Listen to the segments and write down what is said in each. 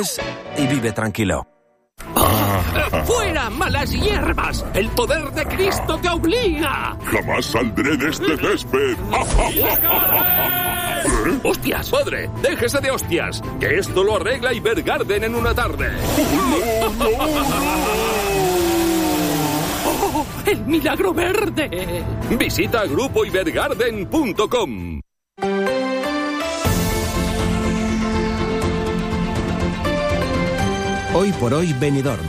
miércoles y vive tranquilo. ¡Fuera, malas hierbas! ¡El poder de Cristo te obliga! ¡Jamás saldré de este césped! ¡Hostias! ¡Padre, déjese de hostias! ¡Que esto lo arregla Ibergarden en una tarde! ¡Oh, el milagro verde! Visita grupoibergarden.com. Hoy por hoy Benidorm.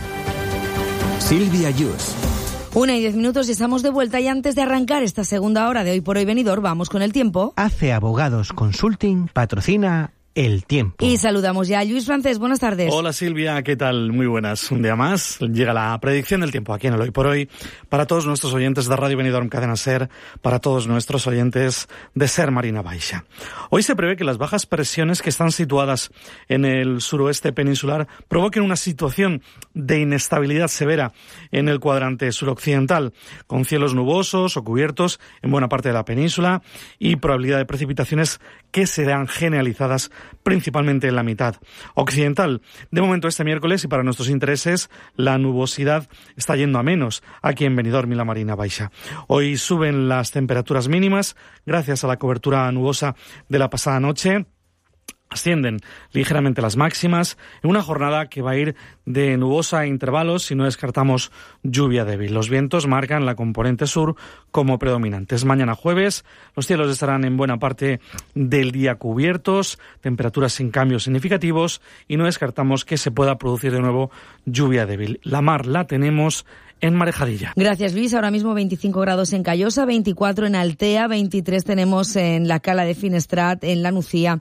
Silvia Yus. 1:10 y estamos de vuelta, y antes de arrancar esta segunda hora de Hoy por hoy Benidorm, vamos con el tiempo. Hace Abogados Consulting patrocina el tiempo. Y saludamos ya a Lluís Francés. Buenas tardes. Hola Silvia, ¿qué tal? Muy buenas. Un día más llega la predicción del tiempo aquí en el Hoy por Hoy para todos nuestros oyentes de Radio Benidorm Cadena Ser, para todos nuestros oyentes de Ser Marina Baixa. Hoy se prevé que las bajas presiones que están situadas en el suroeste peninsular provoquen una situación de inestabilidad severa en el cuadrante suroccidental, con cielos nubosos o cubiertos en buena parte de la península y probabilidad de precipitaciones que serán generalizadas principalmente en la mitad occidental. De momento este miércoles, y para nuestros intereses, la nubosidad está yendo a menos aquí en Benidorm y la Marina Baixa. Hoy suben las temperaturas mínimas gracias a la cobertura nubosa de la pasada noche. Ascienden ligeramente las máximas en una jornada que va a ir de nubosa a intervalos si no descartamos lluvia débil. Los vientos marcan la componente sur como predominantes. Mañana jueves los cielos estarán en buena parte del día cubiertos, temperaturas sin cambios significativos, y no descartamos que se pueda producir de nuevo lluvia débil. La mar la tenemos en Marejadilla. Gracias, Luis. Ahora mismo 25 grados en Callosa, 24 en Altea, 23 tenemos en la Cala de Finestrat, en la Nucía,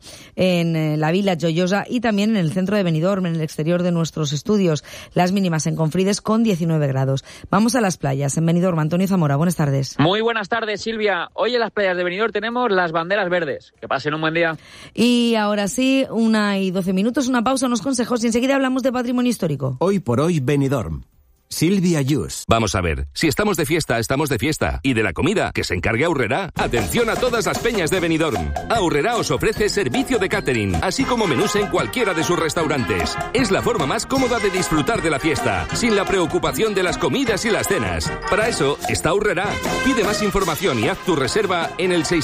en la Vila Joyosa y también en el centro de Benidorm, en el exterior de nuestros estudios. Las mínimas en Confrides con 19 grados. Vamos a las playas. En Benidorm, Antonio Zamora, buenas tardes. Muy buenas tardes, Silvia. Hoy en las playas de Benidorm tenemos las banderas verdes. Que pasen un buen día. Y ahora sí, 1:12, una pausa, unos consejos y enseguida hablamos de patrimonio histórico. Hoy por hoy Benidorm. Silvia Yus. Vamos a ver, si estamos de fiesta, estamos de fiesta. Y de la comida, que se encargue Aurrerá. Atención a todas las peñas de Benidorm. Aurrerá os ofrece servicio de catering, así como menús en cualquiera de sus restaurantes. Es la forma más cómoda de disfrutar de la fiesta, sin la preocupación de las comidas y las cenas. Para eso está Aurrerá. Pide más información y haz tu reserva en el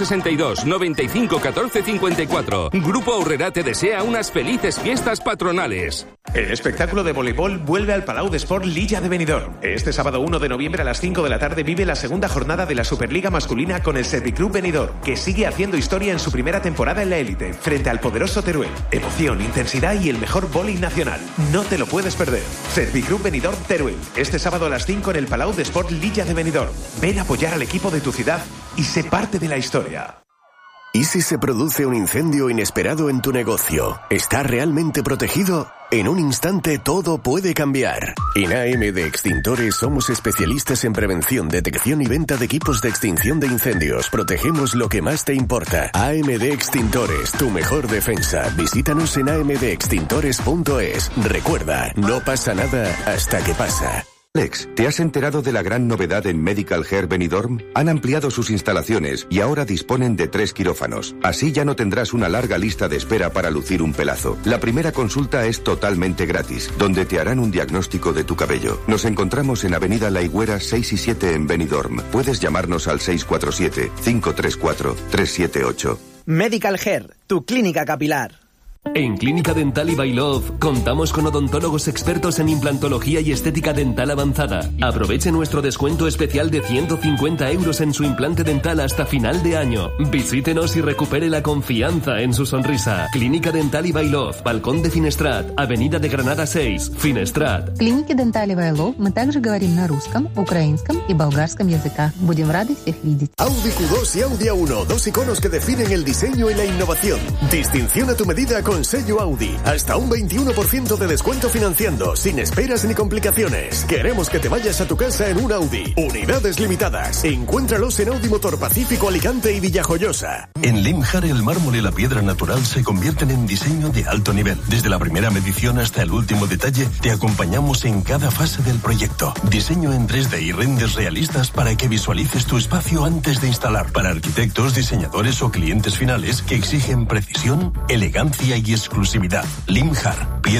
662 95 14 54. Grupo Aurrerá te desea unas felices fiestas patronales. El espectáculo de voleibol vuelve al Palau de Sport Lilla de Benidorm. Este sábado 1 de noviembre a las 5 de la tarde vive la segunda jornada de la Superliga masculina con el Serviclub Benidorm, que sigue haciendo historia en su primera temporada en la élite, frente al poderoso Teruel. Emoción, intensidad y el mejor vóley nacional. No te lo puedes perder. Serviclub Benidorm Teruel, este sábado a las 5 en el Palau de Sport Lilla de Benidorm. Ven a apoyar al equipo de tu ciudad y sé parte de la historia. ¿Y si se produce un incendio inesperado en tu negocio? ¿Está realmente protegido? En un instante todo puede cambiar. En AMD Extintores somos especialistas en prevención, detección y venta de equipos de extinción de incendios. Protegemos lo que más te importa. AMD Extintores, tu mejor defensa. Visítanos en amdextintores.es. Recuerda, no pasa nada hasta que pasa. Alex, ¿te has enterado de la gran novedad en Medical Hair Benidorm? Han ampliado sus instalaciones y ahora disponen de 3 quirófanos. Así ya no tendrás una larga lista de espera para lucir un pelazo. La primera consulta es totalmente gratis, donde te harán un diagnóstico de tu cabello. Nos encontramos en Avenida La Higuera 6 y 7 en Benidorm. Puedes llamarnos al 647-534-378. Medical Hair, tu clínica capilar. En Clínica Dental by Love contamos con odontólogos expertos en implantología y estética dental avanzada. Aproveche nuestro descuento especial de 150 euros en su implante dental hasta final de año. Visítenos y recupere la confianza en su sonrisa. Clínica Dental by Love, Balcón de Finestrat, Avenida de Granada 6, Finestrat. Клиники Dental by Love мы также говорим на русском, украинском и болгарском языках. Будем рады всех видеть. Audi Q2 y Audi A1, dos iconos que definen el diseño y la innovación. Distinción a tu medida con sello Audi. Hasta un 21% de descuento financiando, sin esperas ni complicaciones. Queremos que te vayas a tu casa en un Audi. Unidades limitadas. Encuéntralos en Audi Motor Pacífico, Alicante y Villajoyosa. En Limjar el mármol y la piedra natural se convierten en diseño de alto nivel. Desde la primera medición hasta el último detalle, te acompañamos en cada fase del proyecto. Diseño en 3D y renders realistas para que visualices tu espacio antes de instalar. Para arquitectos, diseñadores o clientes finales que exigen precisión, elegancia y exclusividad. Limjar.